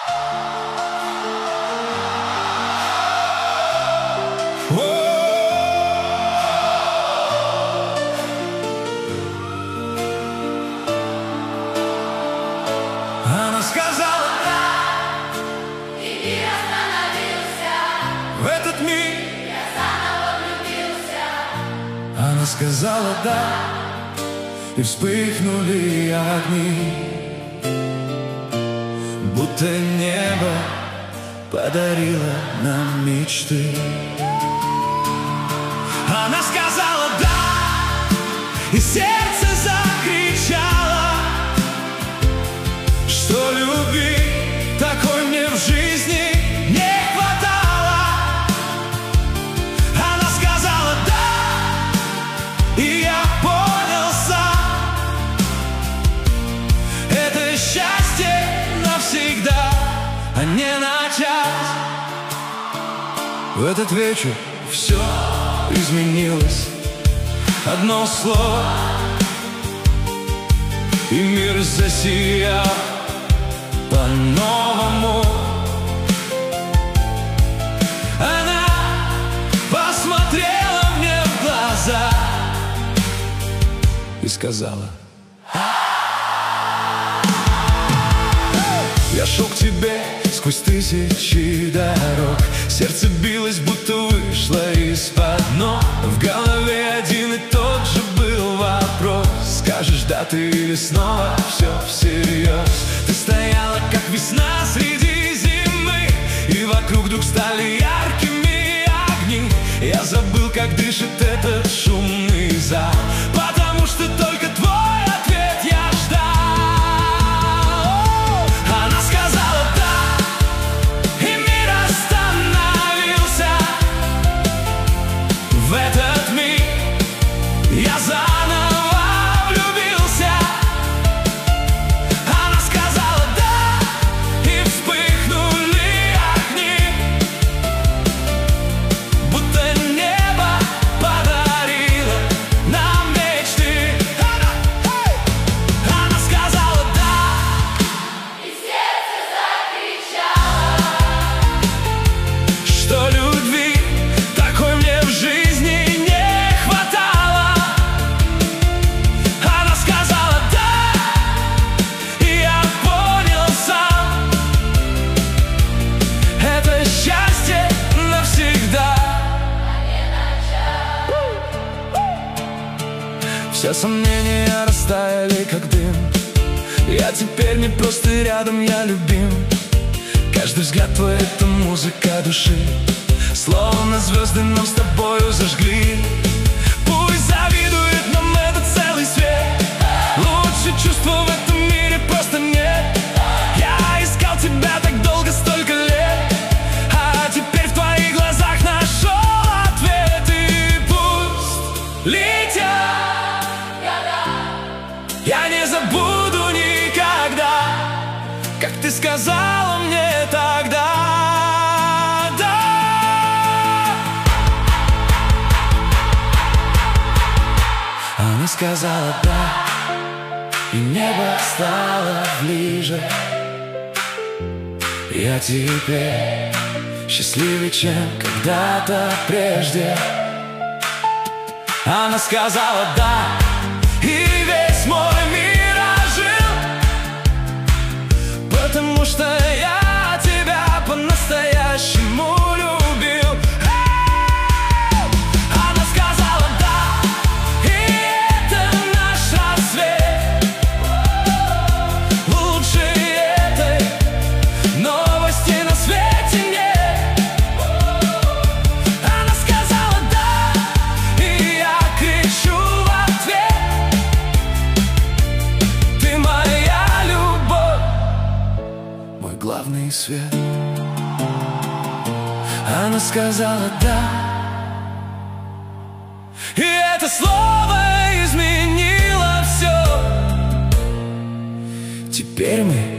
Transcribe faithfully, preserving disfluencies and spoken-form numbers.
Она сказала да, и мир остановился. В этот миг я заново влюбился. Она сказала да, и вспыхнули огни, будто небо подарило нам мечты. Она сказала да, и сердце закричало, что любви такой мне в жизни не хватало. Она сказала да, и я понял сам, это счастье навсегда, а не на час. В этот вечер все изменилось, одно слово, и мир засиял по-новому. Она посмотрела мне в глаза и сказала: я шел к тебе сквозь тысячи дорог, сердце билось, будто вышло из-под ног. В голове один и тот же был вопрос: скажешь да ты или снова все всерьез? Ты стояла, как весна среди зимы, и вокруг вдруг стали яркими огни. Я забыл, как дышит этот шумный зал, потому что только твой ответ я ждал. Она сказала да, и мир остановился. В этот миг я заново влюбился. Она сказала да, и вспыхнули огни, будто небо подарило нам мечты. Она, она сказала да, и сердце закричало, что любви такой мне в жизни не хватало. Она сказала да, и я понял сам, это счастье навсегда, а не на час. Все сомнения растаяли, как дым. Я теперь не просто рядом, я любим. Каждый взгляд твой — это музыка души, словно звезды нам с тобою зажгли. Пусть завидует нам этот целый свет, лучше чувства в этом мире просто нет. Я искал тебя так долго, столько лет, а теперь в твоих глазах нашел ответ. И пусть летят года, я не забуду никогда, как ты сказала мне тогда. Она сказала да, и небо стало ближе. Я теперь счастливее, чем когда-то прежде. Она сказала да, и весь мой мир ожил, потому что я тебя по-настоящему любил. Она сказала да, и это наш рассвет. Лучше этой новости на свете нет. Она сказала да, и я кричу в ответ: ты моя любовь, мой главный свет. Она сказала да, и это слово изменило все. Теперь мы